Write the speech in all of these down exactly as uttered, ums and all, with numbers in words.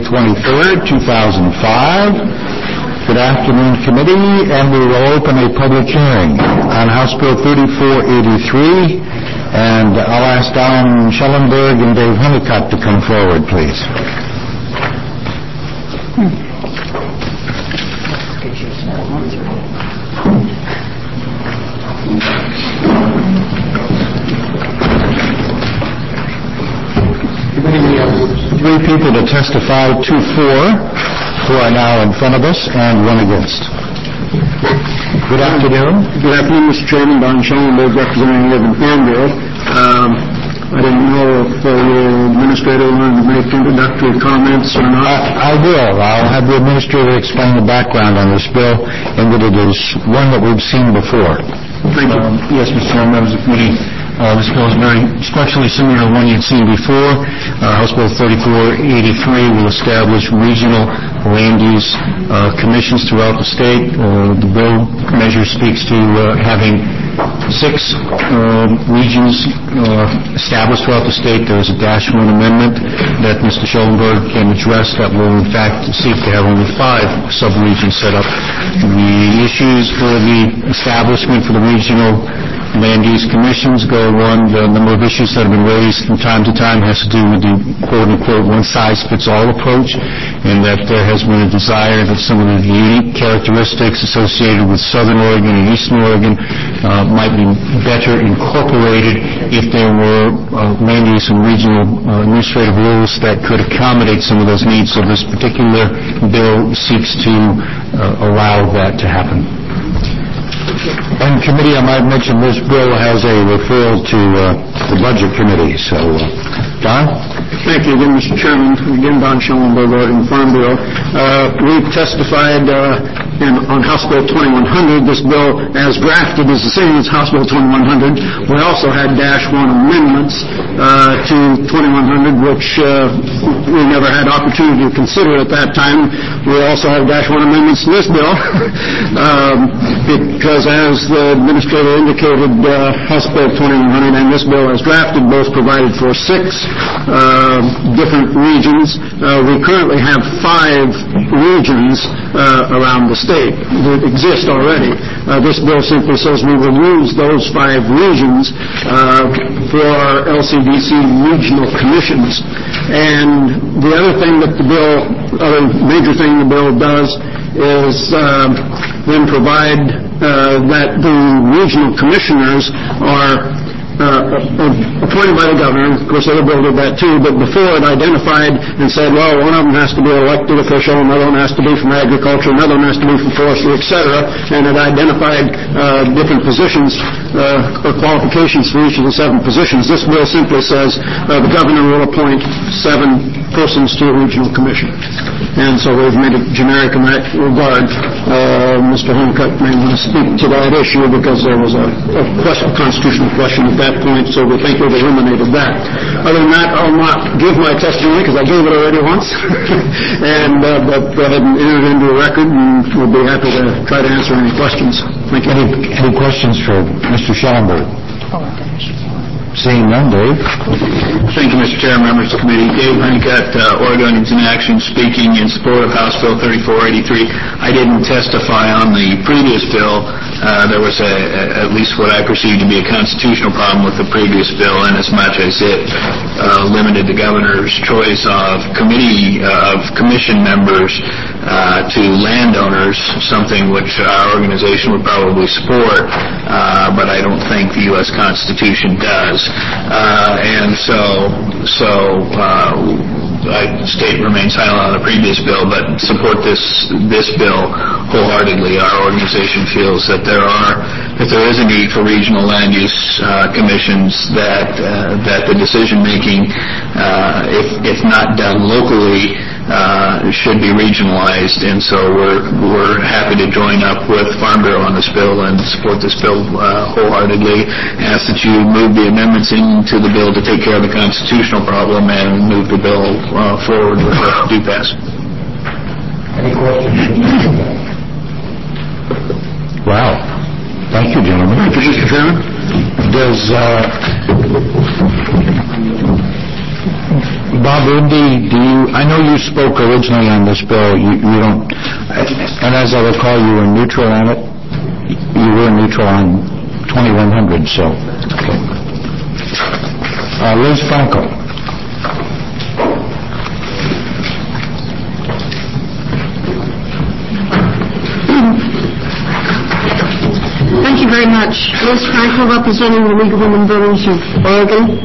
twenty-third, two thousand five. Good afternoon, committee, and we will open a public hearing on House Bill thirty-four eighty-three, and I'll ask Don Schellenberg and Dave Honeycutt to come forward, please. Three people to testify, two for, who are now in front of us, and one against. Good afternoon. Good afternoon, Mister Chairman. Don Schellenberg, representing the Farm Bureau. Um, I didn't know if uh, your administrator wanted to make introductory comments or not. I, I will. I'll have the administrator explain the background on this bill, and that it is one that we've seen before. Thank you. Um, yes, Mister Chairman, members of the committee. Uh, this bill is very structurally similar to one you'd seen before. Uh, House Bill thirty-four eighty-three will establish regional land use uh, commissions throughout the state. Uh, the bill measure speaks to uh, having six uh, regions uh, established throughout the state. There is a dash one amendment that Mister Schellenberg can address that will in fact seek to have only five sub-regions set up. The issues for the establishment for the regional land use commissions go on. The number of issues that have been raised from time to time has to do with the quote-unquote one-size-fits-all approach, and that there has been a desire that some of the unique characteristics associated with Southern Oregon and Eastern Oregon uh, might be better incorporated if there were uh, land use and regional uh, administrative rules that could accommodate some of those needs. So this particular bill seeks to uh, allow that to happen. And committee, I might mention this bill has a referral to uh, the Budget Committee. So, uh, Don? Thank you again, Mister Chairman. Again, Don Schellenberg, Oregon Farm Bureau. Uh, we testified uh, in, on House Bill twenty-one hundred. This bill, as drafted, is the same as House Bill twenty-one hundred. We also had dash one amendments uh, to twenty-one hundred, which uh, we never had opportunity to consider at that time. We also have dash one amendments to this bill um, because, as the administrator indicated, uh, House Bill twenty-one hundred and this bill as drafted both provided for six uh, different regions. Uh, we currently have five regions uh, around the state that exist already. Uh, this bill simply says we will use those five regions uh, for our L C D C regional commissions. And the other thing that the bill, other major thing the bill does is uh, then provide uh, that the regional commissioners are Uh, appointed by the governor. Of course, the other bill did that too, but before it identified and said, well, one of them has to be an elected official, another one has to be from agriculture, another one has to be from forestry, et cetera, and it identified uh, different positions uh, or qualifications for each of the seven positions. This bill simply says uh, the governor will appoint seven persons to a regional commission. And so we've made it generic in that regard. Uh, Mister Honeycutt may want to speak to that issue because there was a, a, question, a constitutional question at that point, so we think we've eliminated that. Other than that, I'll not give my testimony because I gave it already once. and uh, But go ahead and enter it into a record, and we'll be happy to try to answer any questions. Thank you. Any, any questions for Mister Schellenberg? Seeing none, Dave. Thank you, Mister Chairman, members of the committee. Dave Honeycutt, uh, Oregonians in Action, speaking in support of House Bill thirty-four eighty-three. I didn't testify on the previous bill. Uh, there was a, a, at least what I perceived to be a constitutional problem with the previous bill, in as much as it uh, limited the governor's choice of committee uh, of commission members uh, to landowners, something which our organization would probably support, uh, but I don't think the U S Constitution does. Uh, and so, so uh, I, the state remains silent on the previous bill, but support this this bill wholeheartedly. Our organization feels that there are, if there is a need for regional land use uh, commissions, that uh, that the decision making, uh, if if not done locally, uh, should be regionalized. And so we're we're happy to join up with Farm Bureau on this bill and support this bill uh, wholeheartedly. Ask that you move the amendments into the bill to take care of the constitutional problem and move the bill uh, forward with a due pass. Any questions? Wow. Thank you, gentlemen. Thank you, Mister Chairman. Does uh, Bob Indy, do you, I know you spoke originally on this bill. You, you don't, and as I recall, you were neutral on it. You were neutral on twenty-one hundred, so. Okay. Uh, Liz Franco. Thank you very much. Liz Franco, representing the League of Women Voters of Oregon.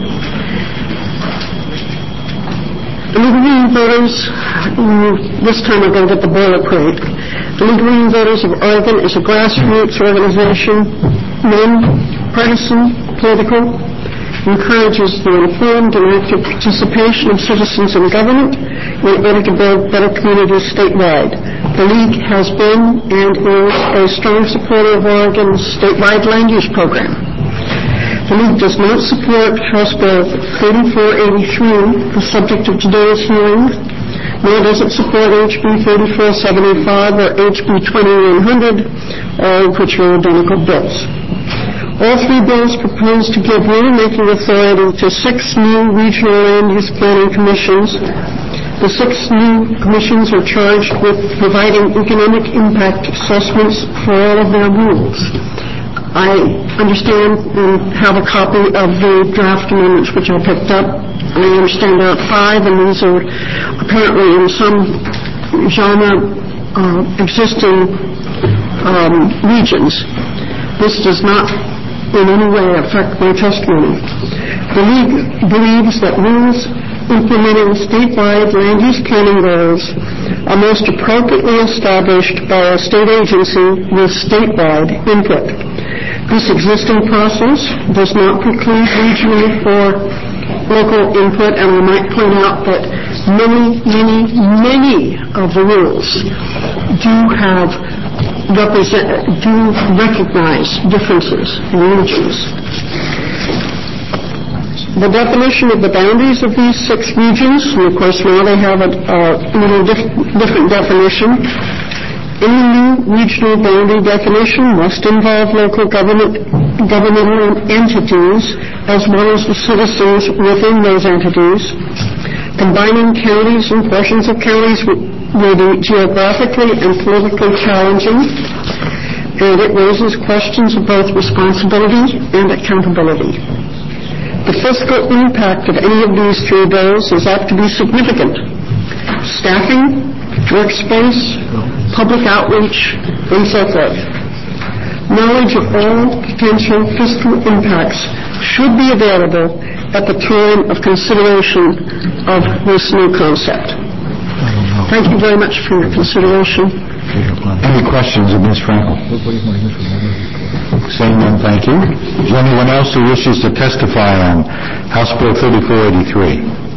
The League of Women Voters, this time we're going to get the boilerplate. The League of Women Voters of Oregon is a grassroots organization, non-partisan, political, encourages the informed and active participation of citizens in government in order to build better communities statewide. The League has been and is a strong supporter of Oregon's statewide land use program. The League does not support House Bill thirty-four eighty-three, the subject of today's hearing, nor does it support H B thirty-four seventy-five or H B twenty-one hundred, all of which are identical bills. All three bills propose to give rulemaking authority to six new regional land use planning commissions. The six new commissions are charged with providing economic impact assessments for all of their rules. I understand and have a copy of the draft amendments which I picked up. I understand there are five, and these are apparently in some genre uh, existing um, regions. This does not in any way affect my testimony. The League believes that rules implementing statewide land use planning goals are most appropriately established by a state agency with statewide input. This existing process does not preclude regional or local input, and I might point out that many, many, many of the rules do have represent, do recognize differences in regions. The definition of the boundaries of these six regions, and of course now they have a, a little dif- different definition. Any new regional boundary definition must involve local government, governmental entities as well as the citizens within those entities. Combining counties and portions of counties will be geographically and politically challenging, and it raises questions of both responsibility and accountability. The fiscal impact of any of these three bills is apt to be significant. Staffing, workspace, public outreach, and so forth. Knowledge of all potential fiscal impacts should be available at the time of consideration of this new concept. Thank you very much for your consideration. Any questions of Miz Frankel? Seeing none, thank you. Is there anyone else who wishes to testify on House Bill thirty-four eighty-three?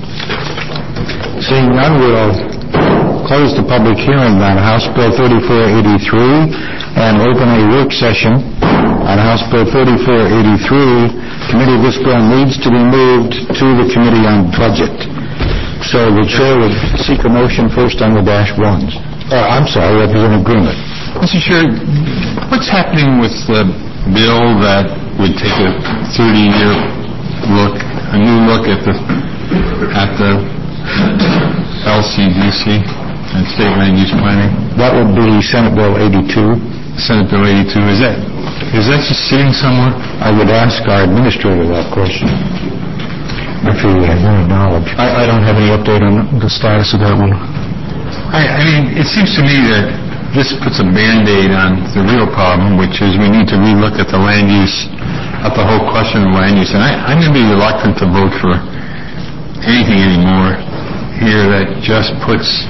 Seeing none, we'll close the public hearing on House Bill thirty-four eighty-three and open a work session on House Bill thirty-four eighty-three. Committee, this bill needs to be moved to the Committee on Budget. So the Chair would seek a motion first on the dash ones. Uh, I'm sorry, Representative Greenwood. Mister Chair, what's happening with the bill that would take a thirty-year look, a new look at the at the L C D C and state land use planning? That would be Senate Bill eighty-two. Senate Bill eighty-two. Is that is that just sitting somewhere? I would ask our administrator that question. If he has any knowledge. I, I don't have any update on the status of that one. I, I mean, it seems to me that this puts a Band-Aid on the real problem, which is we need to relook at the land use, at the whole question of land use. And I, I'm going to be reluctant to vote for anything anymore here that just puts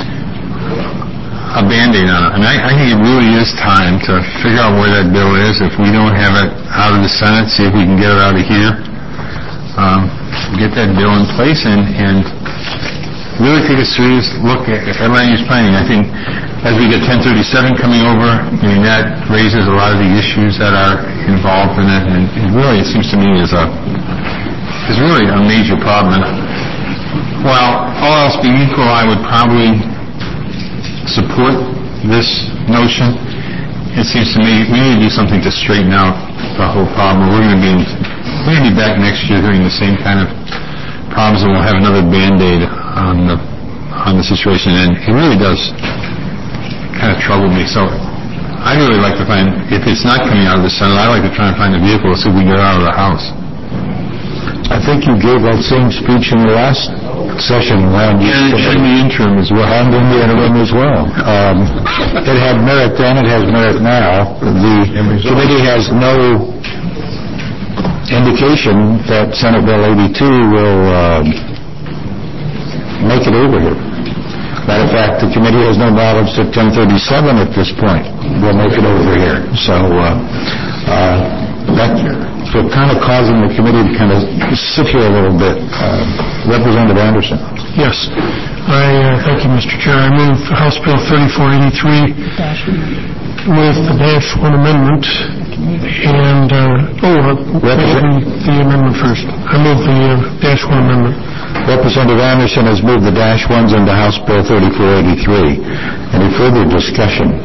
a Band-Aid on it. And I, I think it really is time to figure out where that bill is. If we don't have it out of the Senate, see if we can get it out of here. Um, get that bill in place and, and really take a serious look at, at land use planning. I think as we get ten thirty-seven coming over, I mean, that raises a lot of the issues that are involved in it, and it really, it seems to me, is a is really a major problem. And while all else being equal, I would probably support this notion. It seems to me we need to do something to straighten out the whole problem. We're going to be we're going to be back next year doing the same kind of promise that we'll have another Band-Aid on the on the situation, and it really does kind of trouble me. So I'd really like to find, if it's not coming out of the Senate, I'd like to try and find a vehicle so we can get out of the House. I think you gave that same speech in the last session. Land use And in the interim as well. And in the interim as well. Um, it had merit then, it has merit now. The committee has no indication that Senate Bill eighty-two will uh, make it over here. Matter of fact, the committee has no knowledge that ten thirty-seven at this point will make it over here. So uh, uh, that's so kind of causing the committee to kind of sit here a little bit. Uh, Representative Anderson. Yes. I uh, thank you, Mister Chair. I move House Bill thirty-four eighty-three with the dash one amendment and uh, oh, uh, the amendment first. I move the uh, dash one amendment. Representative Anderson has moved the dash ones into House Bill thirty-four eighty-three. Any further discussion?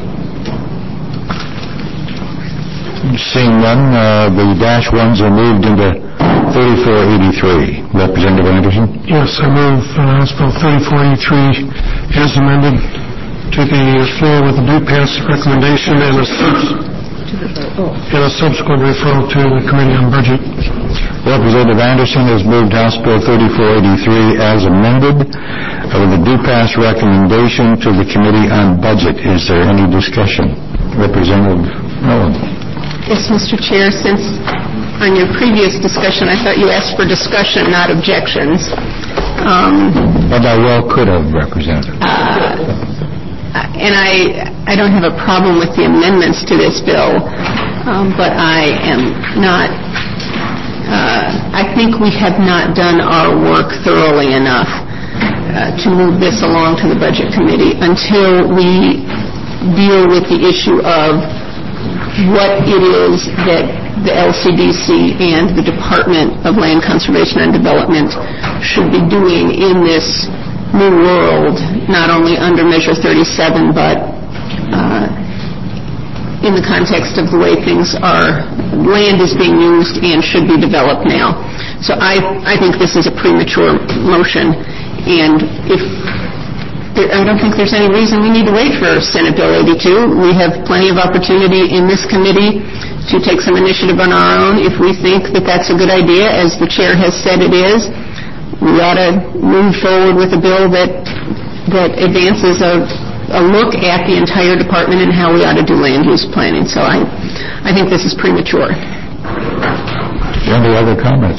Seeing none, uh, the dash ones are moved into thirty-four eighty-three. Representative Anderson? Yes, I move uh, House Bill thirty-four eighty-three as amended to the floor with a due pass recommendation and a, subs- and a subsequent referral to the Committee on Budget. Representative Anderson has moved House Bill thirty-four eighty-three as amended uh, with a due pass recommendation to the Committee on Budget. Is there any discussion? Representative Nolan. Yes, Mister Chair, since on your previous discussion, I thought you asked for discussion, not objections. Um, and I well could have, Representative. Uh, and I, I don't have a problem with the amendments to this bill, um, but I am not, uh, I think we have not done our work thoroughly enough uh, to move this along to the Budget Committee until we deal with the issue of what it is that the L C D C and the Department of Land Conservation and Development should be doing in this new world, not only under Measure thirty-seven, but uh, in the context of the way things are, land is being used and should be developed now. So I, I think this is a premature motion, and if I don't think there's any reason we need to wait for Senate Bill eighty-two. We have plenty of opportunity in this committee to take some initiative on our own. If we think that that's a good idea, as the chair has said it is, we ought to move forward with a bill that that advances a, a look at the entire department and how we ought to do land use planning. So I, I think this is premature. Any other comments?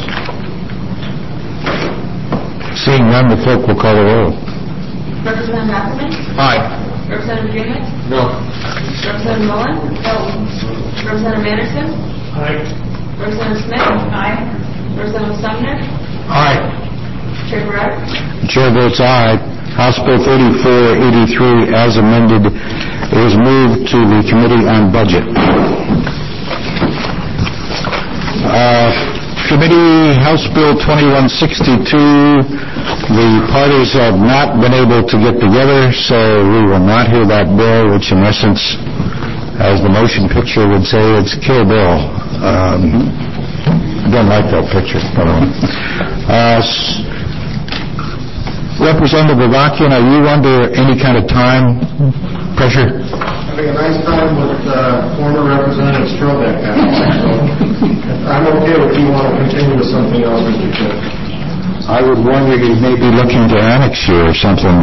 Seeing none, the clerk will call the roll. Representative Ackerman? Aye. Representative Greenman? No. Representative Mullen? No. Representative Anderson? Aye. Representative Smith? Aye. Representative Sumner? Aye. Chair Barrett? The chair votes aye. House Bill thirty-four eighty-three, as amended, is moved to the Committee on Budget. Uh, Committee House Bill twenty-one sixty-two, the parties have not been able to get together, so we will not hear that bill, which in essence, as the motion picture would say, it's Kill Bill. Um, I don't like that picture, by the way. Uh, Representative Avakian, are you under any kind of time pressure? Having a nice time with uh, former Representative Strobeck. So I'm okay if you want to continue with something else, Mister Chair. I would wonder if he may be looking to annex you or something.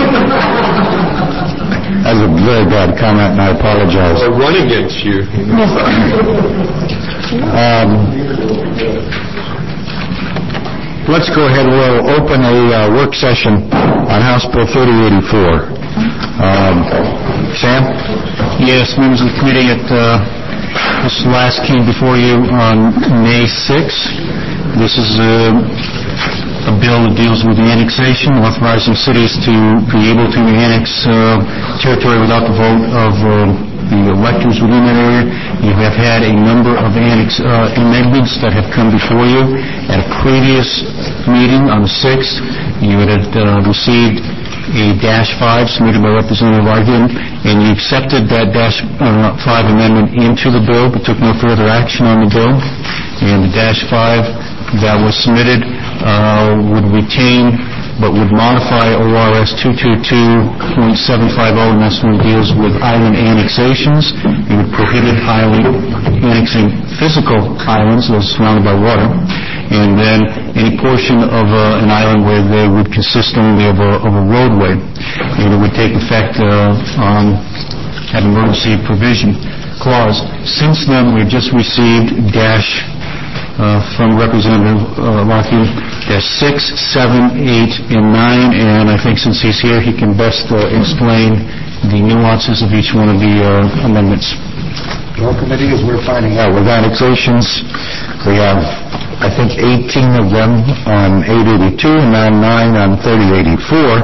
That's a very bad comment, and I apologize. Or run against you. um, let's go ahead. We'll open a uh, work session on House Bill thirty eighty-four. Um, Sam? Yes, members of the committee, at, uh, this last came before you on May sixth. This is a, a bill that deals with the annexation, authorizing cities to be able to annex uh, territory without the vote of uh, the electors within that area. You have had a number of annex uh, amendments that have come before you. At a previous meeting on the sixth, you had uh, received a dash five submitted by Representative Argan, and you accepted that dash uh, five amendment into the bill, but took no further action on the bill. And the dash five that was submitted uh, would retain but would modify O R S two twenty-two point seven five zero, and this one deals with island annexations. It would prohibit island annexing physical islands, those surrounded by water, and then any portion of uh, an island where they would consist only of a, of a roadway. And it would take effect uh, on an emergency provision clause. Since then, we've just received dash Uh, from Representative uh, Lockheed, dash six, seven, eight, and nine, and I think since he's here, he can best uh, explain the nuances of each one of the uh, amendments. Well, committee, as we're finding out, with annexations, we have, I think, eighteen of them on eight eighty-two and now nine on thirty eighty-four.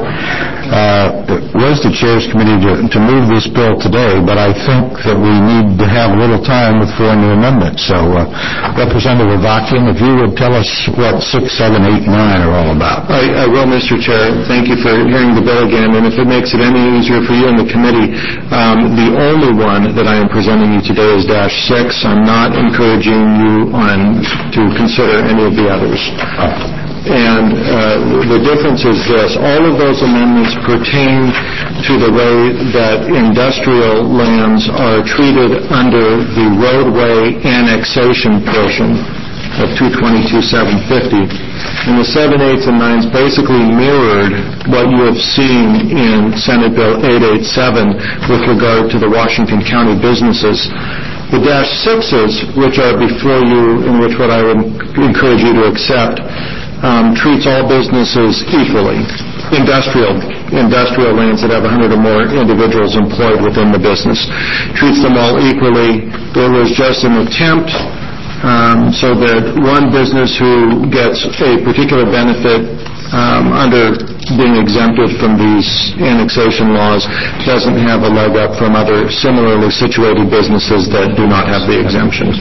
Uh, it was the Chair's Committee to, to move this bill today, but I think that we need to have a little time with four new amendments. So, uh, Representative Avakian, if you would tell us what six, seven, eight, nine are all about. I, I will, Mister Chair. Thank you for hearing the bill again. And if it makes it any easier for you in the committee, um, the only one that I am presenting you today is dash six. I'm not encouraging you on to consider any of the others. Uh. And uh, the difference is this. All of those amendments pertain to the way that industrial lands are treated under the roadway annexation portion of two twenty-two seven fifty. And the seven, eights, and nines basically mirrored what you have seen in Senate Bill eight eighty-seven with regard to the Washington County businesses. The dash sixes, which are before you, and which what I would encourage you to accept, Um, treats all businesses equally. Industrial, industrial lands that have one hundred or more individuals employed within the business, treats them all equally. There was just an attempt um, so that one business who gets a particular benefit um, under being exempted from these annexation laws doesn't have a leg up from other similarly situated businesses that do not have the exemption.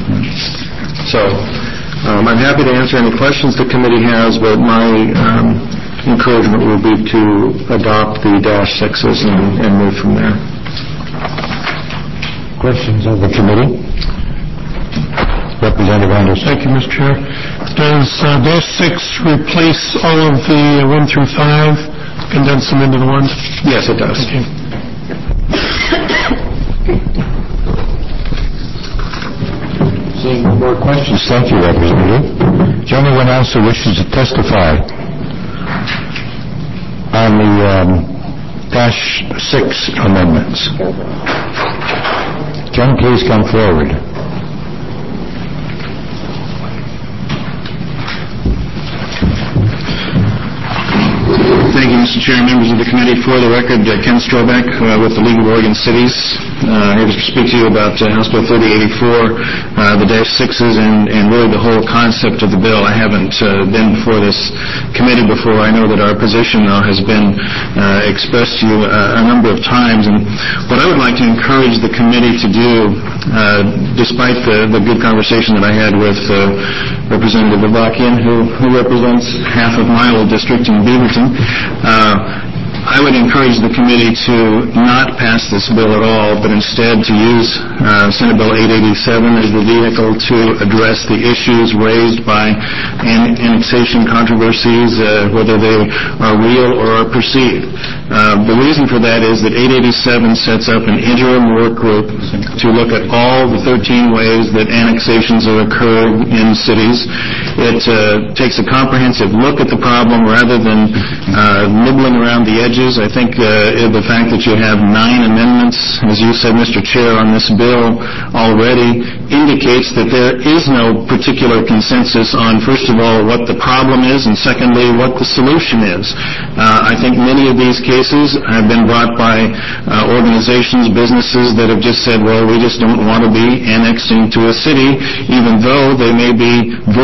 So, Um, I'm happy to answer any questions the committee has, but my um, encouragement will be to adopt the dash sixes and, and move from there. Questions of the committee? Representative Anderson. Thank you, Mister Chair. Does uh, dash six replace all of the uh, one through five, condense them into the one? Yes, it does. Thank you. Seeing no more questions, thank you, Representative. Is there anyone else who wishes to testify on the um, dash six amendments? John, please come forward. Thank you, Mister Chair, members of the committee. For the record, uh, Ken Strobeck uh, with the League of Oregon Cities. Uh, here to speak to you about uh, House Bill thirty eighty-four, uh, the dash sixes, and, and really the whole concept of the bill. I haven't uh, been before this committee before. I know that our position, though, has been uh, expressed to you a, a number of times. And what I would like to encourage the committee to do, uh, despite the, the good conversation that I had with uh, Representative Avakian, who, who represents half of my old district in Beaverton, uh, I would encourage the committee to not pass this bill at all, but instead to use uh, Senate Bill eight eighty-seven as the vehicle to address the issues raised by an- annexation controversies, uh, whether they are real or are perceived. Uh, the reason for that is that eight eighty-seven sets up an interim work group to look at all the thirteen ways that annexations have occurred in cities. It uh, takes a comprehensive look at the problem rather than uh, nibbling around the edges. I think uh, the fact that you have nine amendments, as you said, Mister Chair, on this bill already indicates that there is no particular consensus on, first of all, what the problem is, and secondly, what the solution is. Uh, I think many of these cases have been brought by uh, organizations, businesses that have just said, well, we just don't want to be annexed into a city, even though they may be virtually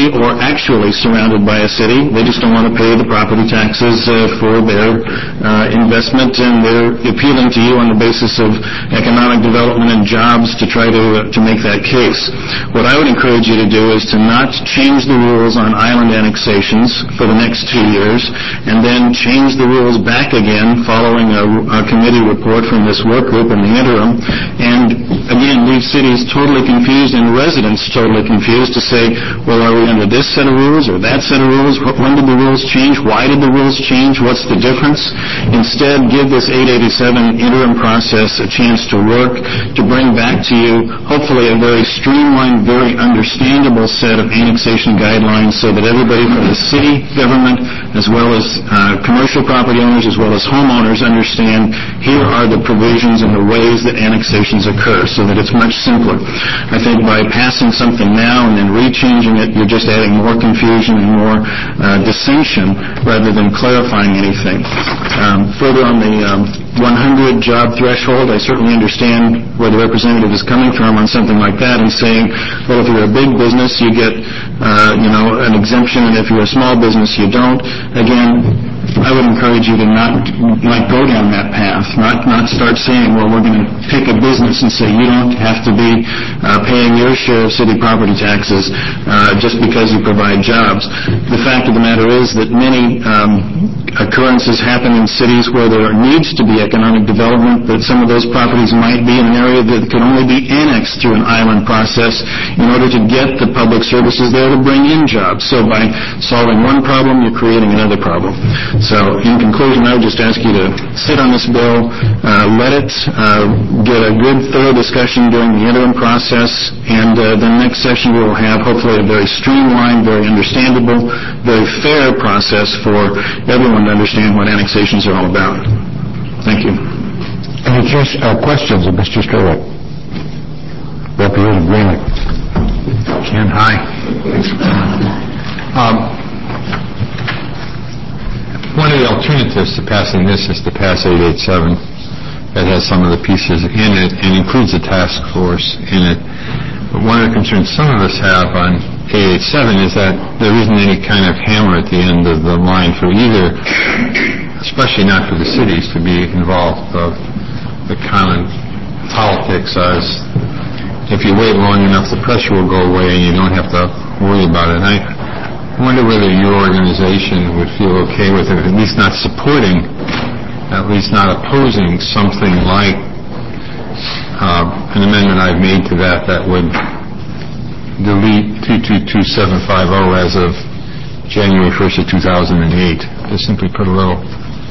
city or actually surrounded by a city. They just don't want to pay the property taxes uh, for their uh, investment, and they're appealing to you on the basis of economic development and jobs to try to, uh, to make that case. What I would encourage you to do is to not change the rules on island annexations for the next two years and then change the rules back again following a, a committee report from this work group in the interim, and again leave cities totally confused and residents totally confused to say, well, are we under this set of rules or that set of rules? When did the rules change? Why did the rules change? What's the difference? Instead, give this eight eighty-seven interim process a chance to work, to bring back to you hopefully a very streamlined, very understandable set of annexation guidelines so that everybody from the city government as well as uh, commercial property owners as well as homeowners understand here are the provisions and the ways that annexations occur so that it's much simpler. I think by passing something now and then re-changing it, you're just adding more confusion and more uh, dissension rather than clarifying anything. Um, further on the um, one hundred job threshold, I certainly understand where the representative is coming from on something like that and saying, well, if you're a big business, you get, uh, you know, an exemption, and if you're a small business, you don't. Again, I would encourage you to not like go down that path, not not start saying, well, we're going to pick a business and say you don't have to be uh, paying your share of city property taxes uh, just because you provide jobs. The fact of the matter is that many um, occurrences happen in cities where there needs to be economic development, but some of those properties might be in an area that can only be annexed through an island process in order to get the public services there to bring in jobs. So by solving one problem, you're creating another problem. So in conclusion, I would just ask you to sit on this bill, uh, let it uh, get a good, thorough discussion during the interim process, and uh, the next session we will have hopefully a very streamlined, very understandable, very fair process for everyone to understand what annexations are all about. Thank you. Any uh, questions of Mister Stewart? Representative Greenlee. Ken, hi. Um, One of the alternatives to passing this is to pass eight eighty-seven that has some of the pieces in it and includes a task force in it. But one of the concerns some of us have on eight eighty-seven is that there isn't any kind of hammer at the end of the line for either, especially not for the cities, to be involved. Of the common politics as if you wait long enough, the pressure will go away and you don't have to worry about it. And I, I wonder whether your organization would feel okay with it, at least not supporting, at least not opposing something like uh, an amendment I've made to that that would delete two two two seven five zero as of January first of two thousand eight. Just simply put a little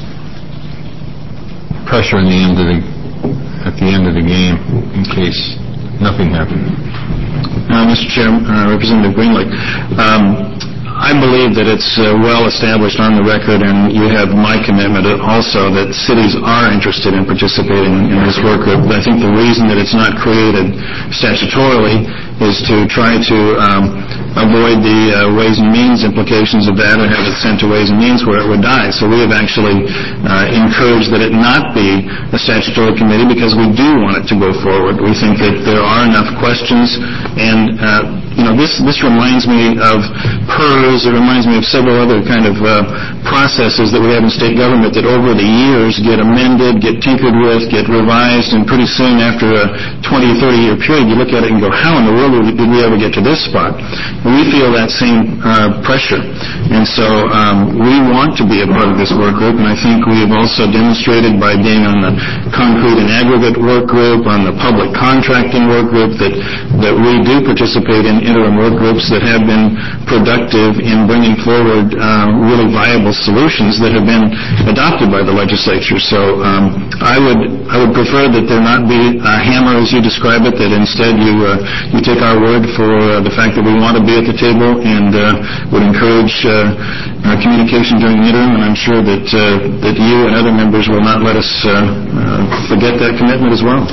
pressure in the end of the, at the end of the game in case nothing happened. Uh, Mister Chair, uh, Representative Greenlee, um, I believe that it's uh, well established on the record, and you have my commitment also that cities are interested in participating in this work group. But I think the reason that it's not created statutorily is to try to um, avoid the uh, Ways and Means implications of that and have it sent to Ways and Means where it would die. So we have actually uh, encouraged that it not be a statutory committee because we do want it to go forward. We think that there are enough questions, and uh, you know, this this reminds me of P E R S. It reminds me of several other kind of uh, processes that we have in state government that over the years get amended, get tinkered with, get revised, and pretty soon after a twenty or thirty year period, you look at it and go, how in the world did we ever get to this spot? We feel that same uh, pressure. And so um, we want to be a part of this work group, and I think we have also demonstrated by being on the concrete and aggregate work group, on the public contracting work group, that, that we do participate in interim work groups that have been productive in bringing forward uh, really viable solutions that have been adopted by the legislature. So um, I would I would prefer that there not be a hammer as you describe it, that instead you uh, you take our word for uh, the fact that we want to be at the table, and uh, would encourage uh, uh, communication during the interim, and I'm sure that uh, that you and other members will not let us uh, uh, forget that commitment as well.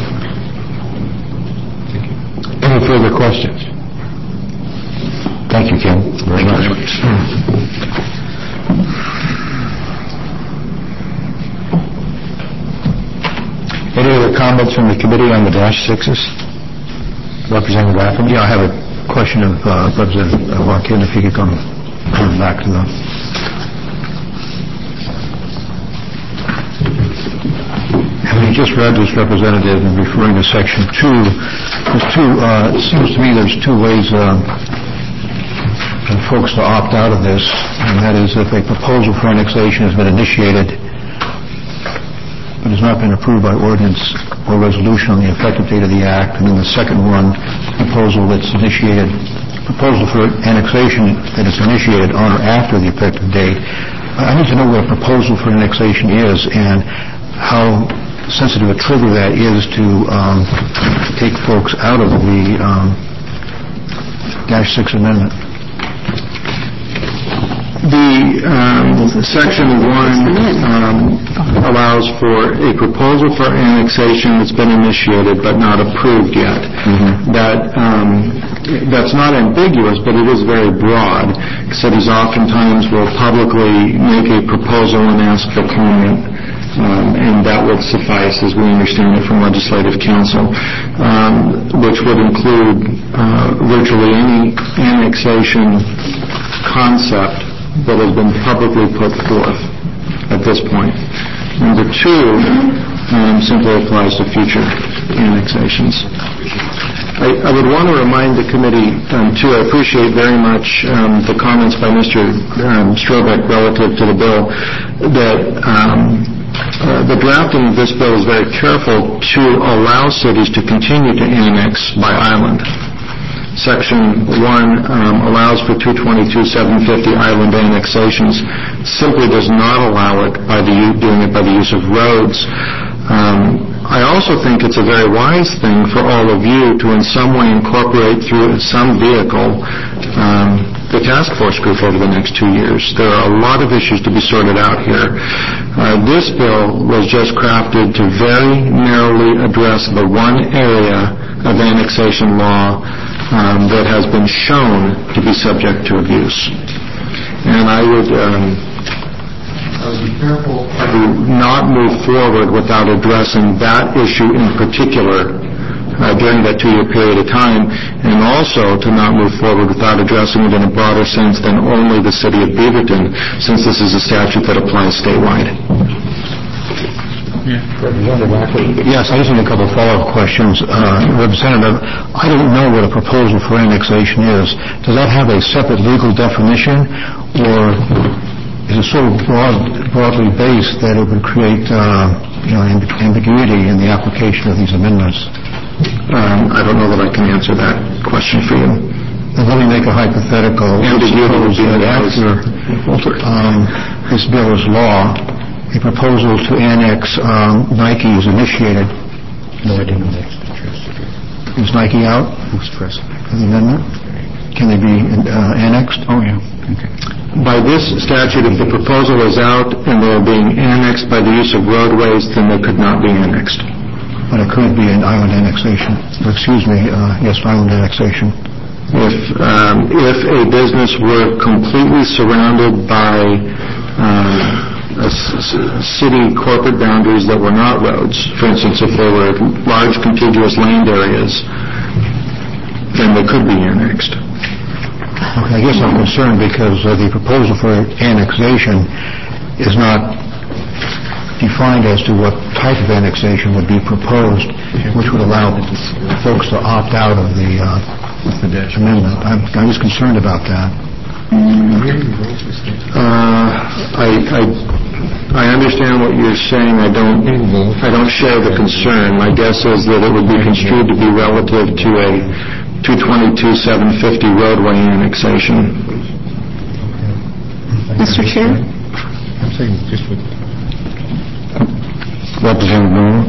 Any further questions? Thank you, Ken. Very Thank much. you very much. Any other comments from the committee on the dash sixes? Representative Lapham? Yeah, I have a question of uh, Representative Larkin, if he could come back to the... Having just read this representative and referring to Section two, there's two, uh, it seems to me there's two ways uh, for folks to opt out of this, and that is if a proposal for annexation has been initiated but has not been approved by ordinance or resolution on the effective date of the act, and then the second one, proposal that's initiated, proposal for annexation that is initiated on or after the effective date. I need to know what a proposal for annexation is and how sensitive a trigger that is to um, take folks out of the um, Dash six Amendment. The um, Section one um, allows for a proposal for annexation that's been initiated but not approved yet. Mm-hmm. That um, that's not ambiguous, but it is very broad. Cities oftentimes will publicly make a proposal and ask for comment. Um, and that would suffice, as we understand it from Legislative Council, um, which would include uh, virtually any annexation concept that has been publicly put forth at this point. Number two um, simply applies to future annexations. I, I would want to remind the committee, um, too, I appreciate very much um, the comments by Mister Um, Strobeck relative to the bill, that um, Uh, the drafting of this bill is very careful to allow cities to continue to annex by island. Section one um, allows for two twenty-two seven fifty island annexations, simply does not allow it by the doing it by the use of roads. Um, I also think it's a very wise thing for all of you to in some way incorporate through some vehicle um, the task force group over the next two years. There are a lot of issues to be sorted out here. Uh, this bill was just crafted to very narrowly address the one area of annexation law um, that has been shown to be subject to abuse. And I would... Um, I would be careful to not move forward without addressing that issue in particular uh, during that two-year period of time, and also to not move forward without addressing it in a broader sense than only the city of Beaverton, since this is a statute that applies statewide. Yeah. Yes, I just have a couple of follow-up questions. Uh, Representative, I don't know what a proposal for annexation is. Does that have a separate legal definition, or is it so broad, broadly based that it would create uh, you know, amb- ambiguity in the application of these amendments? Um, I don't know that I can answer that question for you. And let me make a hypothetical. Ambiguity would be that after um, this bill is law, a proposal to annex um, Nike is initiated. No, I didn't know that. Is Nike out? Who's president? The amendment? Can they be uh, annexed? Oh, yeah. Okay. By this statute, if the proposal is out and they're being annexed by the use of roadways, then they could not be annexed. But it could be an island annexation. Or excuse me, uh, yes, island annexation. If um, if a business were completely surrounded by uh, a s- city corporate boundaries that were not roads, for instance, if there were large contiguous land areas, then they could be annexed. Okay, I guess I'm concerned because uh, the proposal for annexation is not defined as to what type of annexation would be proposed, which would allow folks to opt out of the, uh, the amendment. I'm, I'm just concerned about that. Uh, I, I I understand what you're saying. I don't I don't share the concern. My guess is that it would be construed to be relative to a two twenty-two seven fifty roadway annexation. Mister Chair? I'm saying just with Representative Moore.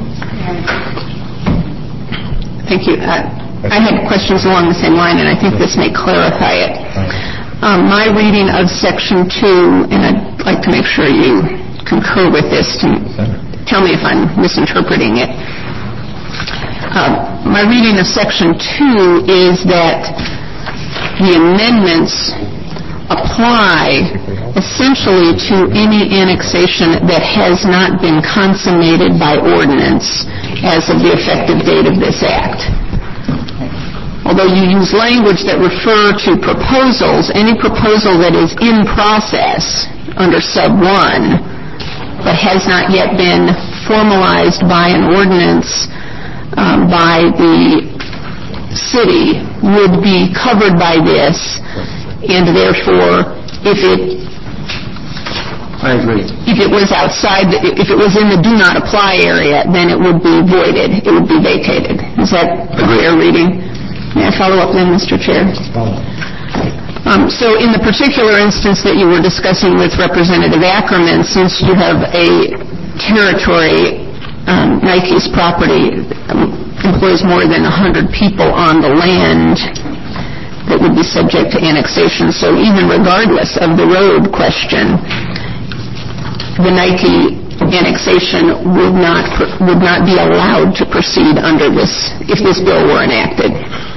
Thank you. Uh, I had questions along the same line, and I think this may clarify it. Um, my reading of Section two, and I'd like to make sure you concur with this to tell me if I'm misinterpreting it. Uh, my reading of Section two is that the amendments apply essentially to any annexation that has not been consummated by ordinance as of the effective date of this act. although you use language that refer to proposals, any proposal that is in process under sub one but has not yet been formalized by an ordinance um, by the city would be covered by this, and therefore if it I agree. If it was outside, if it was in the do not apply area, then it would be voided. It would be vacated. Is that a fair reading? May I follow up then, Mister Chair? Um, so in the particular instance that you were discussing with Representative Ackerman, since you have a territory, um, Nike's property um, employs more than one hundred people on the land that would be subject to annexation. So even regardless of the road question, the Nike annexation would not would not be allowed to proceed under this if this bill were enacted.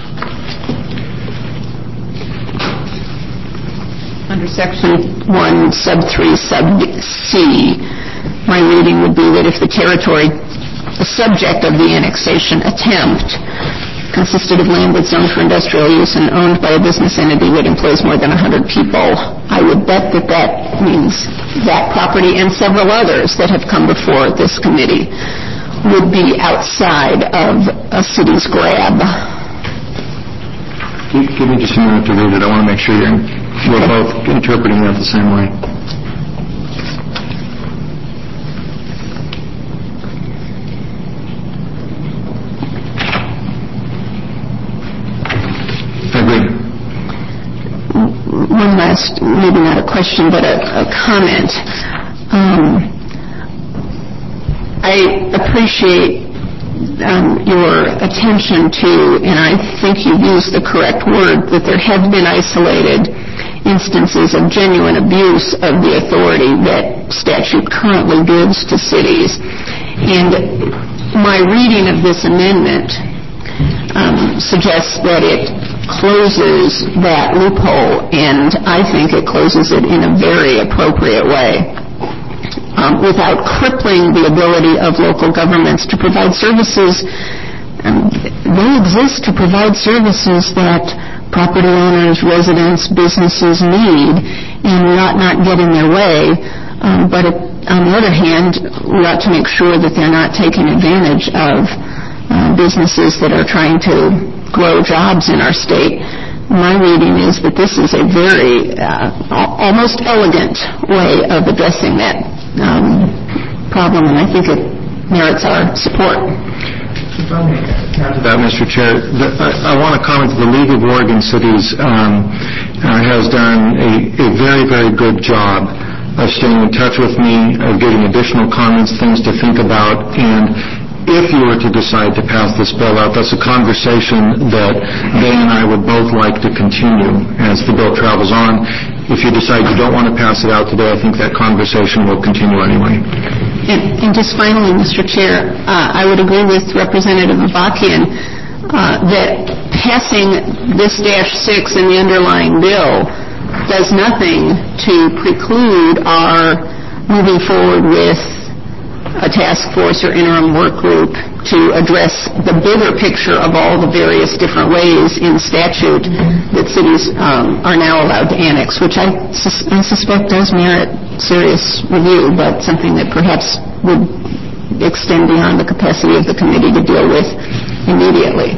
Under Section one, Sub three, Sub C, my reading would be that if the territory, the subject of the annexation attempt, consisted of land that's zoned for industrial use and owned by a business entity that employs more than one hundred people, I would bet that that means that property and several others that have come before this committee would be outside of a city's grab. Give me just a minute to read it. I want to make sure you're, we're both interpreting that the same way. One last, maybe not a question, but a, a comment. Um, I appreciate um, your attention to, and I think you used the correct word, that there have been isolated instances of genuine abuse of the authority that statute currently gives to cities. And my reading of this amendment um, suggests that it closes that loophole, and I think it closes it in a very appropriate way, um, without crippling the ability of local governments to provide services. Um, they exist to provide services that property owners, residents, businesses need, and we ought not get in their way. Um, but it, on the other hand, we ought to make sure that they're not taking advantage of uh, businesses that are trying to grow jobs in our state. My reading is that this is a very uh, almost elegant way of addressing that um, problem, and I think it merits our support. If I may add to that, Mister Chair, the, I, I want to comment that the League of Oregon Cities um, uh, has done a, a very, very good job of staying in touch with me, of getting additional comments, things to think about, and if you were to decide to pass this bill out, that's a conversation that they and I would both like to continue as the bill travels on. If you decide you don't want to pass it out today, I think that conversation will continue anyway. And, and just finally, Mister Chair, uh, I would agree with Representative Avakian uh, that passing this dash six in the underlying bill does nothing to preclude our moving forward with a task force or interim work group to address the bigger picture of all the various different ways in statute that cities um, are now allowed to annex, which I, sus- I suspect does merit serious review, but something that perhaps would extend beyond the capacity of the committee to deal with immediately.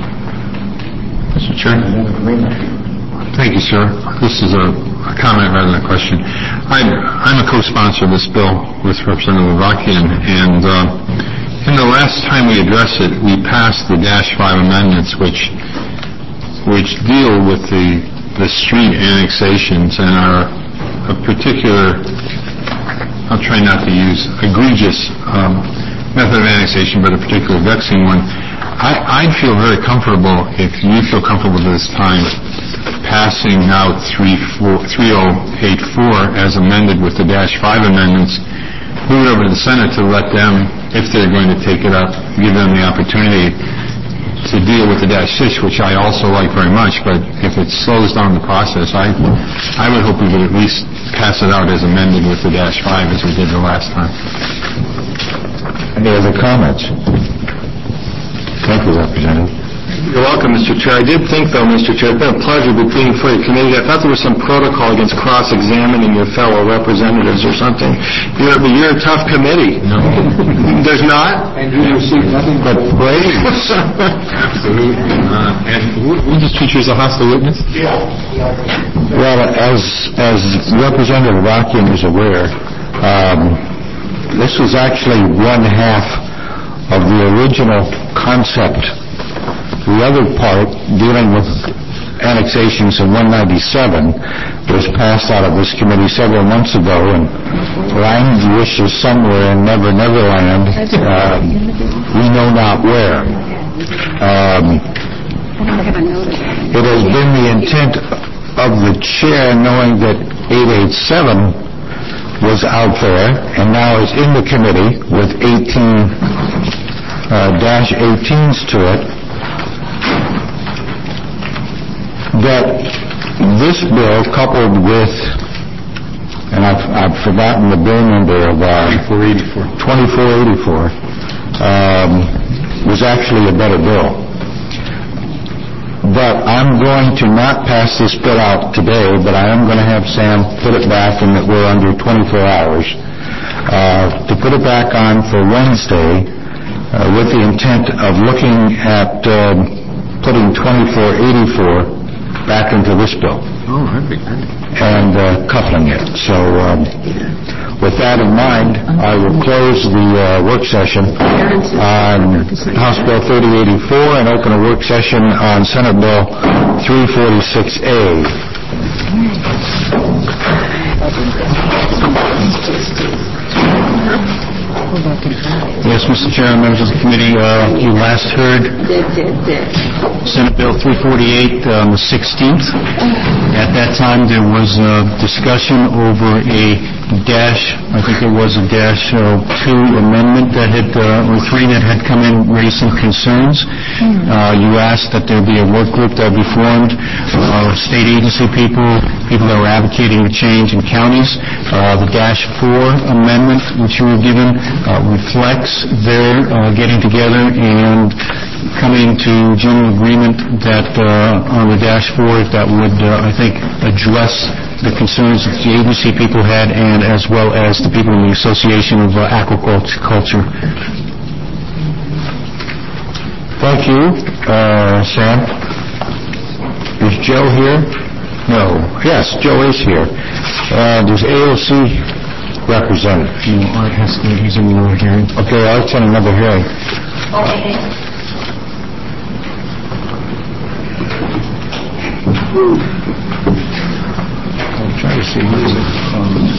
Mister Chairman. Thank you, sir. This is a, a comment rather than a question. I'm, I'm a co-sponsor of this bill with Representative Avakian, and uh, in the last time we addressed it, we passed the Dash five amendments, which which deal with the the street annexations and are a particular, I'll try not to use egregious um, method of annexation, but a particularly vexing one. I, I'd feel very comfortable, if you feel comfortable this time, passing out three oh eight four as amended with the Dash five amendments, move it over to the Senate to let them, if they're going to take it up, give them the opportunity to deal with the Dash six, which I also like very much, but if it slows down the process, I I would hope we would at least pass it out as amended with the Dash five as we did the last time. Any other comments? Thank you, Representative. You're welcome, Mister Chair. I did think, though, Mister Chair, it's been a pleasure being for your committee. I thought there was some protocol against cross-examining your fellow representatives or something. You're, you're a tough committee. No. There's not? And you receive nothing but praise. Absolutely not. And we'll just treat you as a hostile witness? Well, as as Representative Rockian is aware, um, this was actually one half of the original concept. The other part, dealing with annexations in one ninety-seven, was passed out of this committee several months ago, and land wishes somewhere in Never Never Land, uh, we know not where. Um, it has been the intent of the chair, knowing that eight eighty-seven was out there and now is in the committee with eighteen uh, dash eighteens to it, that this bill, coupled with, and I've, I've forgotten the bill number of our twenty-four eighty-four, um, was actually a better bill. But I'm going to not pass this bill out today, but I am going to have Sam put it back, and that we're under twenty-four hours, uh, to put it back on for Wednesday, uh, with the intent of looking at um, putting twenty-four eighty-four back into this bill. Oh, that'd be great. And uh, coupling it. So um, with that in mind, I will close the uh, work session on House Bill thirty eighty-four and open a work session on Senate Bill three forty-six A. Yes, Mister Chair, members of the committee, uh, you last heard Senate Bill three forty-eight on the sixteenth. At that time, there was a discussion over a dash, I think it was a dash uh, two amendment that had, uh, or three that had come in, raised some concerns. Uh, you asked that there be a work group that would be formed of state agency people, people that were advocating the change in counties. Uh, the dash four amendment, which you were given, uh, reflects their uh, getting together and coming to general agreement that uh, on the dash four that would, uh, I think, address the concerns that the agency people had, and as well as the people in the Association of uh, Aquaculture. Thank you, uh, Sam. Is Joe here? No. Yes, Joe is here. And is A O C represented? No, Art has to, he's in another hearing. Okay, Art's in another hearing. Oh, okay. I'm trying to see who's on the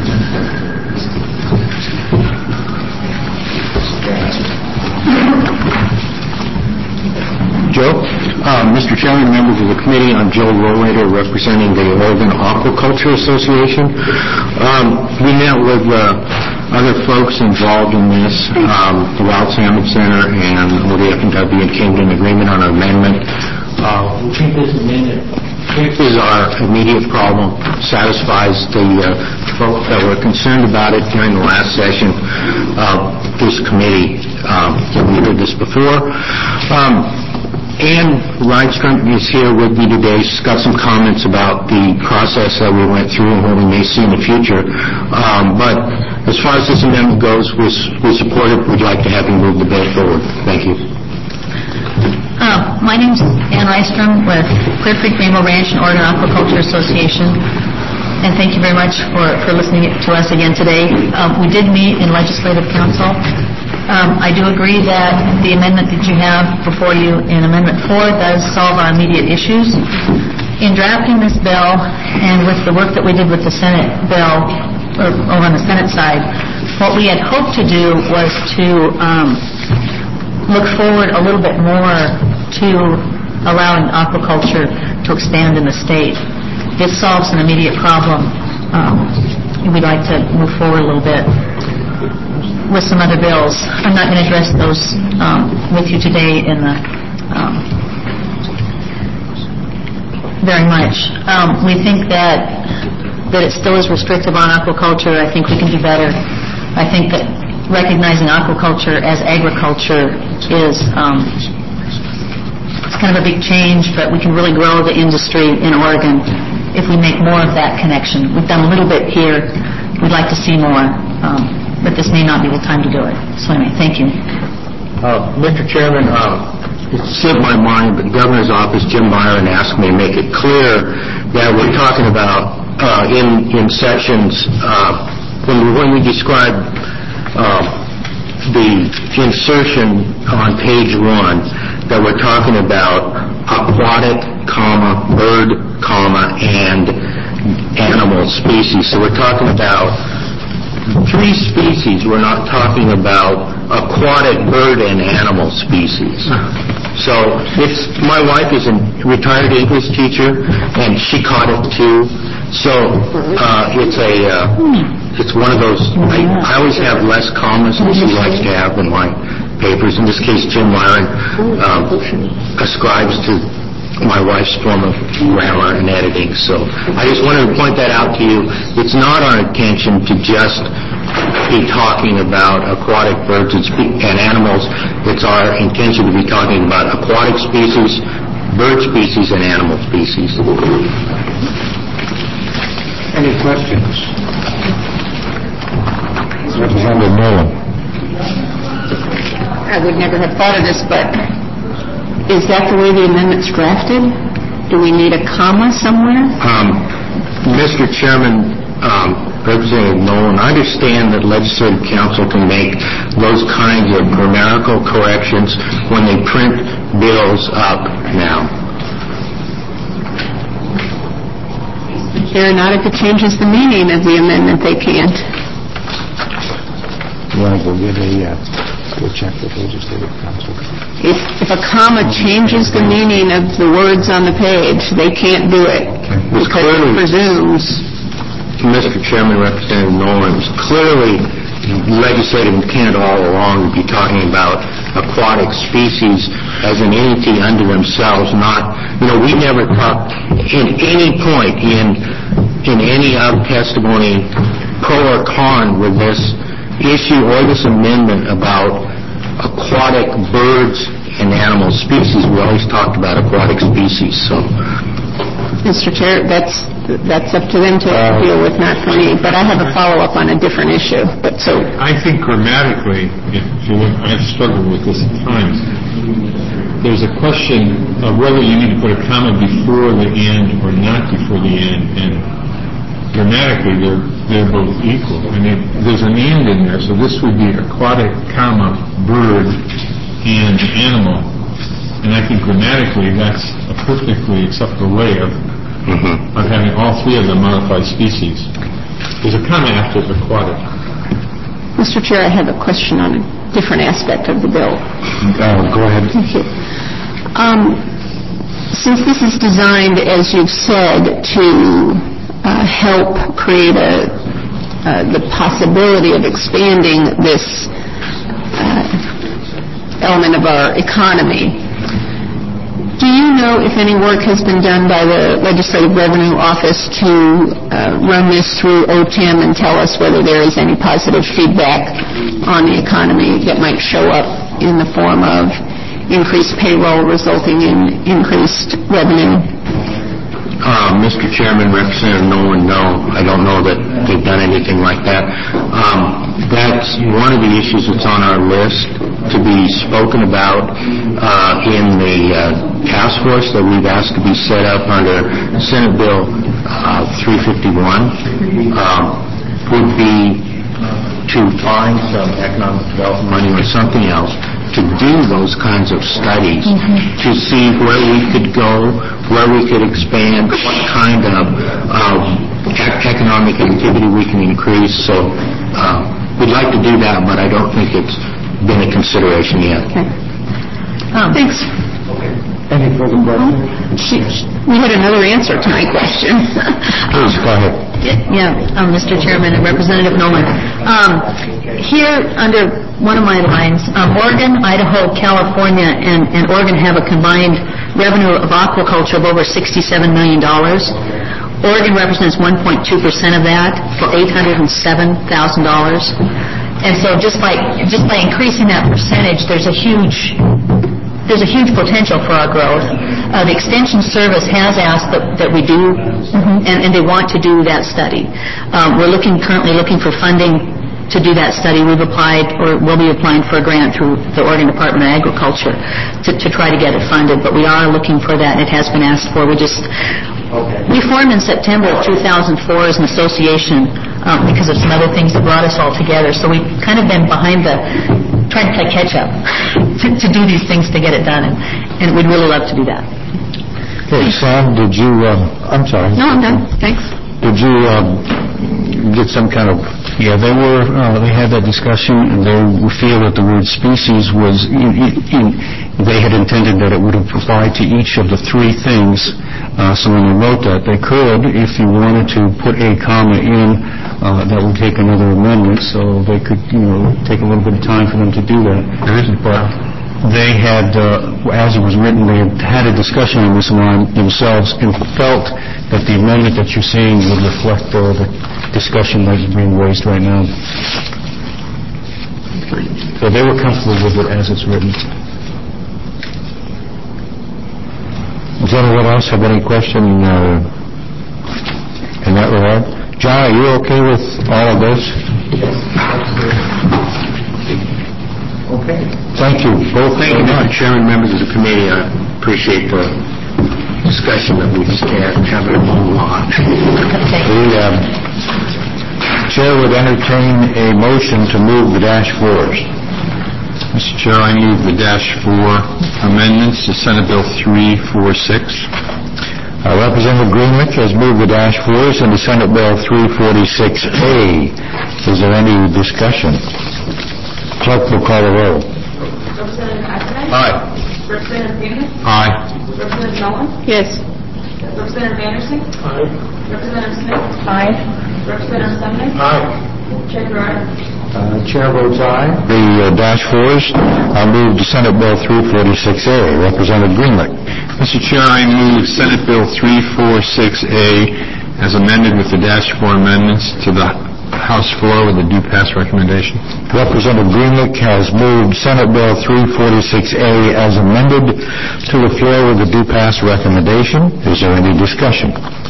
Joe? Uh, Mister Chairman, members of the committee, I'm Joe Rollator, representing the Oregon Aquaculture Association. Um, we met with uh, other folks involved in this, um, the Wild Salmon Center and O D F and W, and came to an agreement on an amendment. Uh, we think this amendment fixes our immediate problem, satisfies the uh, folks that were concerned about it during the last session of this committee. Um, we heard this before. Um, Ann Rydstrom is here with me today. She's got some comments about the process that we went through and what we may see in the future. Um, but as far as this amendment goes, we, we support it. We'd like to have you move the bill forward. Thank you. Uh, my name is Ann Rydstrom with Clear Creek Rainbow Ranch and Oregon Aquaculture Association. And thank you very much for, for listening to us again today. Um, we did meet in Legislative Council. Um, I do agree that the amendment that you have before you in Amendment four does solve our immediate issues. In drafting this bill, and with the work that we did with the Senate bill, or over on the Senate side, what we had hoped to do was to um, look forward a little bit more to allowing aquaculture to expand in the state. This solves an immediate problem. Um, we'd like to move forward a little bit with some other bills. I'm not going to address those um, with you today in the um, very much. Um, we think that that it still is restrictive on aquaculture. I think we can do better. I think that recognizing aquaculture as agriculture is um, it's kind of a big change, but we can really grow the industry in Oregon if we make more of that connection. We've done a little bit here. We'd like to see more, um, but this may not be the time to do it. So anyway, thank you. Uh, Mister Chairman, uh, it slipped my mind, but the Governor's Office, Jim Byron, asked me to make it clear that we're talking about uh, in in sections uh, when we, when we describe uh, the insertion on page one that we're talking about aquatic, comma, bird, comma, and animal species. So we're talking about three species. We're not talking about aquatic bird and animal species. So it's my wife is a retired English teacher, and she caught it too. So uh, it's a uh, it's one of those. I, I always have less commas than she likes to have in my papers. In this case, Jim Myron um, ascribes to my wife's form of grammar and editing. So I just wanted to point that out to you. It's not our intention to just be talking about aquatic birds and, spe- and animals. It's our intention to be talking about aquatic species, bird species, and animal species. Any questions? Representative Nolan. I would never have thought of this, but is that the way the amendment's drafted? Do we need a comma somewhere? Um, Mister Chairman, um, Representative Nolan, I understand that Legislative Council can make those kinds of grammatical corrections when they print bills up now. Chair, not if it changes the meaning of the amendment, they can't. You want to go get a, uh, go check with Legislative Council? If, if a comma changes the meaning of the words on the page, they can't do it. Okay. Because it presumes. Mister Chairman, Representative Nolan, it's clearly legislative intent all along to be talking about aquatic species as an entity unto themselves, not, you know, we never talked in any point in in any of testimony pro or con with this issue or this amendment about aquatic birds and animal species. We always talked about aquatic species. So, Mister Chair, that's that's up to them to uh, deal with, not for me. But I have a follow-up on a different issue. But so I think grammatically, if you, I've struggled with this at times. There's a question of whether you need to put a comma before the and or not before the and, and grammatically they're they're both equal. I mean, there's an and in there, so this would be aquatic, comma, bird, and animal. And I think grammatically that's a perfectly acceptable way of Mm-hmm. of having all three of them modified species. There's a comma after aquatic. Mister Chair, I have a question on a different aspect of the bill. Uh, go ahead. Thank you. Um, since this is designed, as you've said, to uh, help create a, uh, the possibility of expanding this uh, element of our economy, do you know if any work has been done by the Legislative Revenue Office to uh, run this through O T E M and tell us whether there is any positive feedback on the economy that might show up in the form of increased payroll resulting in increased revenue? Uh, Mister Chairman, Representative Nolan, no. I don't know that they've done anything like that. Um, that's one of the issues that's on our list to be spoken about uh, in the uh, task force that we've asked to be set up under Senate Bill uh, three fifty-one. Um, would be to find some economic development money or something else to do those kinds of studies, mm-hmm. to see where we could go, where we could expand, what kind of um, e- economic activity we can increase. So uh, we'd like to do that, but I don't think it's been a consideration yet. Okay. Um, Thanks. Okay. Any further questions? She, we had another answer to my question. Please, go ahead. Yeah, um, Mister Chairman and Representative Nolan. Um, here, under one of my lines, um, Oregon, Idaho, California, and, and Oregon have a combined revenue of aquaculture of over sixty-seven million dollars. Oregon represents one point two percent of that for eight hundred seven thousand dollars. And so just by, just by increasing that percentage, there's a huge there's a huge potential for our growth. Uh, the Extension Service has asked that, that we do, mm-hmm. and, and they want to do that study. Um, we're looking currently looking for funding to do that study. We've applied, or will be applying for a grant through the Oregon Department of Agriculture to, to try to get it funded, but we are looking for that, and it has been asked for. We just okay. we formed in September of two thousand four as an association um, because of some other things that brought us all together. So we've kind of been behind the, trying to play catch up to, to do these things to get it done, and, and we'd really love to do that. Okay, Sam, did you? Uh, I'm sorry. No, I'm done. Thanks. Did you um, get some kind of... Yeah, they were, uh, they had that discussion, and they feel that the word species was, in, in, they had intended that it would apply to each of the three things. Uh, so when they wrote that, they could, if you wanted to put a comma in, uh, that would take another amendment, so they could, you know, take a little bit of time for them to do that. But they had, uh, as it was written, they had had a discussion on this one themselves and felt that the amendment that you're seeing would reflect uh, the discussion that is being raised right now. So they were comfortable with it as it's written. Does anyone else have any question uh, in that regard? John, are you okay with all of this? Yes. Okay. Thank you both. Thank you, Mister Chairman, members of the committee. I appreciate the discussion that we've had, having a long lot. The um, chair would entertain a motion to move the dash fours. Mister Chair, I move the dash four amendments to Senate Bill three forty-six. Uh, Representative Greenwich has moved the dash fours into Senate Bill three forty-six A. Is there any discussion? Clerk will call the roll. Representative Ackerman? Aye. Representative Freeman? Aye. Representative Nolan? Yes. Representative Anderson? Aye. Representative Smith? Aye. Representative Sumner? Aye. Chair Gerard? Uh, chair votes aye. The uh, dash fours are moved to Senate Bill three forty-six A. Representative Greenwich. Mister Chair, I move Senate Bill three forty-six A as amended with the dash four amendments to the House floor with a due pass recommendation. Representative Greenwich has moved Senate Bill three forty-six A as amended to the floor with a due pass recommendation. Is there any discussion?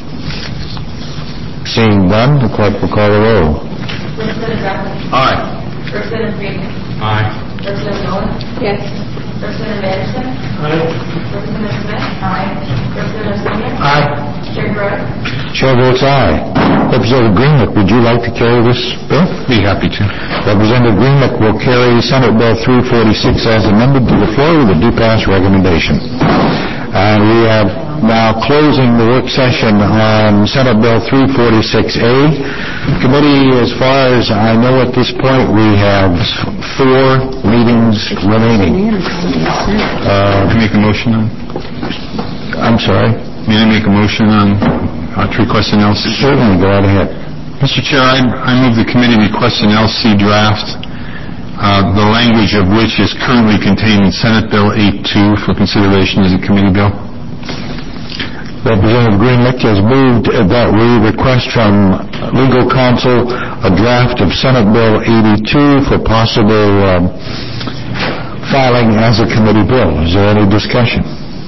Seeing none, the clerk will call the roll. Representative Ackerman? Aye. Representative Freeman? Aye. Representative Nolan? Yes. Representative Anderson? Aye. Representative Smith? Aye. Representative Sumner? Aye. Chair Gerard? Chair votes aye. Representative Greenwich, would you like to carry this bill? Be happy to. Representative Greenwich will carry Senate Bill three forty-six as amended to the floor with a due pass recommendation. And we are now closing the work session on Senate Bill three forty-six A. Committee, as far as I know at this point, we have four meetings remaining. Uh, Can I make a motion on? I'm sorry? May I make a motion on uh, to request an L C? Certainly, go right ahead. Mister Chair, I, I move the committee request an L C draft, uh, the language of which is currently contained in Senate Bill eight two for consideration as a committee bill. Representative Greenwich has moved that we request from legal counsel a draft of Senate Bill eighty-two for possible um, filing as a committee bill. Is there any discussion?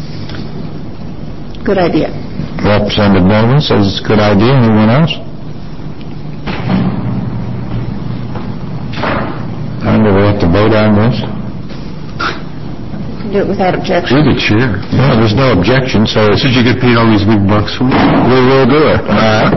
Good idea. Representative Nolan says it's a good idea. Anyone else? I don't know, we have to vote on this. Do it without objection. You're the chair. No, there's no objection, so... Since you get paid all these big bucks for it? We will do it. Uh,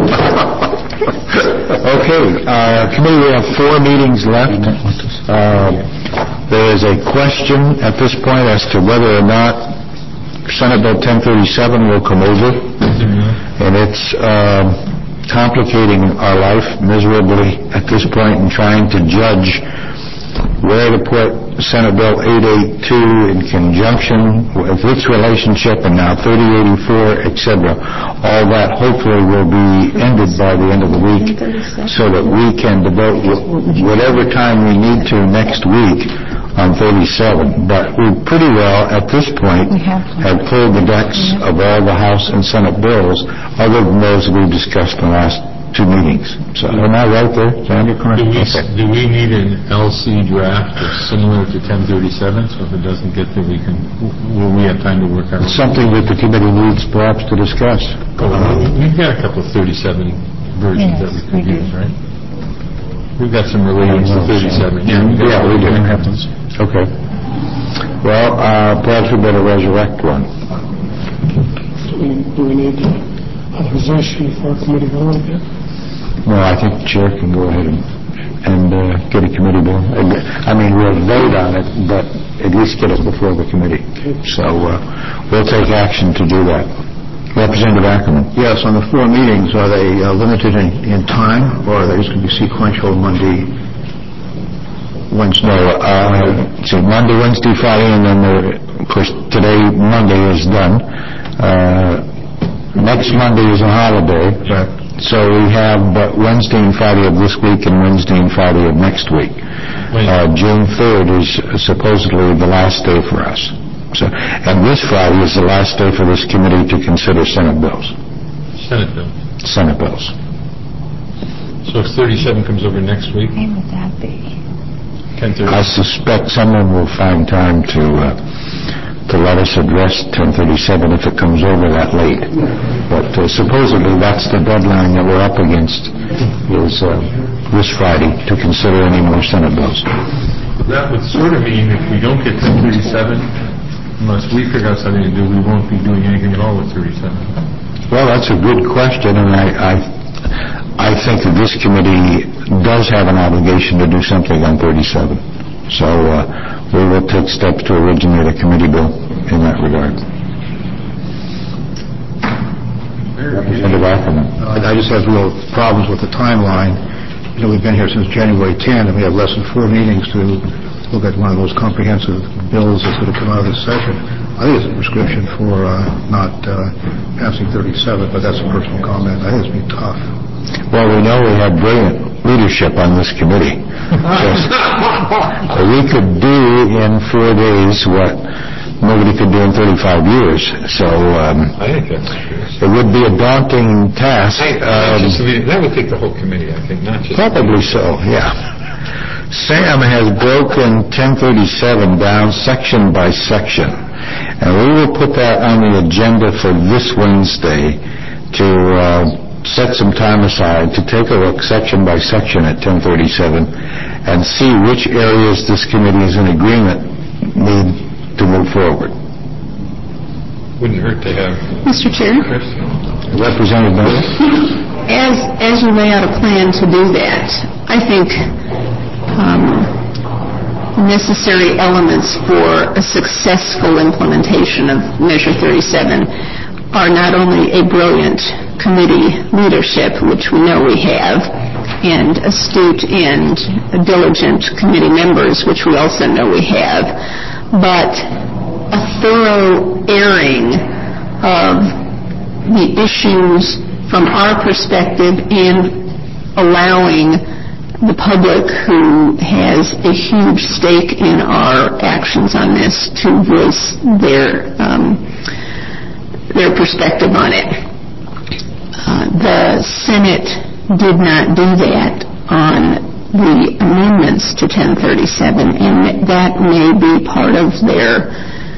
okay, uh, committee, we have four meetings left. Uh, there is a question at this point as to whether or not Senate Bill ten thirty-seven will come over, and it's um, complicating our life miserably at this point in trying to judge where to put Senate Bill eight eighty-two in conjunction with its relationship and now thirty eighty-four, et cetera. All that hopefully will be ended by the end of the week so that we can devote whatever time we need to next week on thirty-seven. But we pretty well, at this point, have cleared the decks of all the House and Senate bills other than those we discussed in the last two meetings. So, am I right there, Sandy? Do we, do we need an L C draft that's similar to ten thirty-seven, so if it doesn't get there, we can, will we have time to work on it? Something that the committee needs perhaps to discuss. Oh, we've got a couple of thirty-seven versions Yes, that we could we do. use, right? We've got some related to thirty-seven. Yeah, we Yeah, we do. have those. Okay. Well, uh, perhaps we better resurrect one. Do we need authorization for committee bill again? No, I think the chair can go ahead and, and uh, get a committee bill. I mean, we'll vote on it, but at least get it before the committee. So uh, we'll take action to do that. Representative Ackerman. Yes, on the four meetings, are they uh, limited in, in time, or are they just going to be sequential Monday, Wednesday? No, uh, so Monday, Wednesday, Friday, and then, uh, of course, today, Monday is done. Uh, next Monday is a holiday. Right. So we have uh, Wednesday and Friday of this week and Wednesday and Friday of next week. Uh, June third is supposedly the last day for us. So, and this Friday is the last day for this committee to consider Senate bills. Senate bill. Senate bills. So if thirty-seven comes over next week, When would that be? ten thirty. I suspect someone will find time to uh, to let us address ten thirty-seven if it comes over that late. But uh, supposedly that's the deadline that we're up against, is uh, this Friday to consider any more Senate bills. That would sort of mean if we don't get ten thirty-seven, unless we figure out something to do, we won't be doing anything at all with thirty-seven. Well, that's a good question, and I, I, I think that this committee does have an obligation to do something on thirty-seven. So uh, we will take steps to originate a committee bill in that regard. Representative Ackerman. I just have real problems with the timeline. You know, we've been here since January tenth, and we have less than four meetings to look at one of those comprehensive bills that's going to come out of this session. I think it's a prescription for uh, not uh, passing thirty-seven, but that's a personal comment. I think it's been tough. Well, we know we have brilliant leadership on this committee. So we could do in four days what nobody could do in thirty-five years. So um, I think that's true. it would be a daunting task. I, Um, just, I mean, that would take the whole committee, I think, not just... Probably so, yeah. Sam has broken ten thirty-seven down section by section, and we will put that on the agenda for this Wednesday to uh, set some time aside to take a look section by section at ten thirty-seven and see which areas this committee is in agreement need to move forward. Wouldn't hurt to have... Mister Chair? Chris? Representative Miller? As, as you lay out a plan to do that, I think um, necessary elements for a successful implementation of Measure thirty-seven are not only a brilliant committee leadership, which we know we have, and astute and diligent committee members, which we also know we have, but a thorough airing of the issues from our perspective and allowing the public who has a huge stake in our actions on this to voice their um, their perspective on it. Uh, the Senate did not do that on the amendments to ten thirty-seven, and that may be part of their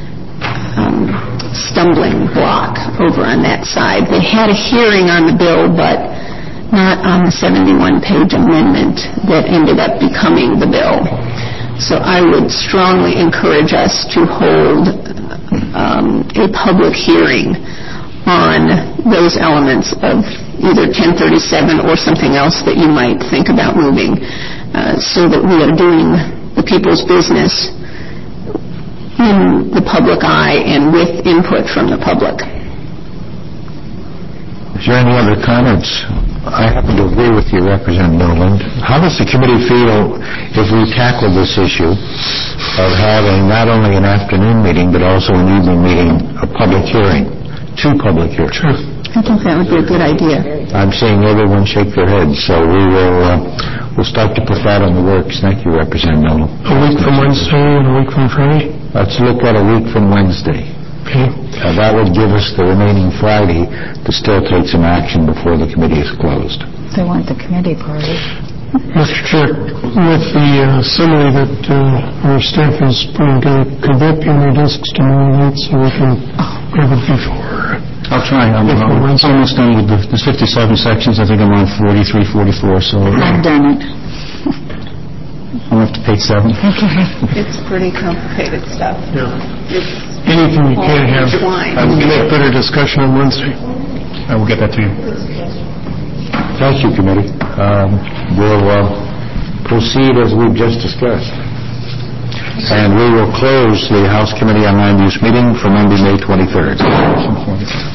um, stumbling block over on that side. They had a hearing on the bill, but not on the seventy-one page amendment that ended up becoming the bill. So I would strongly encourage us to hold um, a public hearing on those elements of either ten thirty-seven or something else that you might think about moving, uh, so that we are doing the people's business in the public eye and with input from the public. Is there any other comments? I happen to agree with you, Representative Noland. How does the committee feel if we tackle this issue of having not only an afternoon meeting but also an evening meeting, a public hearing, two public hearings? Sure. I think that would be a good idea. I'm seeing everyone shake their heads, so we will uh, we'll start to put that on the works. Thank you, Representative Noland. A week from Wednesday and a week from Friday? Let's look at a week from Wednesday. Okay. Uh, That would give us the remaining Friday to still take some action before the committee is closed. They want the committee party. Mister Chair, with the uh, summary that uh, our staff is putting together, could that be on our desks tomorrow night so we can have it before? I'll try. I'm Before I'm Wednesday. almost done with the the fifty-seven sections. I think I'm on forty-three, forty-four, so I've done it. I'm up to page seven. It's pretty complicated stuff. Yeah. It's Anything we can have. intertwined. Uh, We make better discussion on Wednesday. I will get that to you. Thank you, committee. Um, We'll uh, proceed as we've just discussed. And we will close the House Committee on Land Use meeting for Monday, May twenty-third.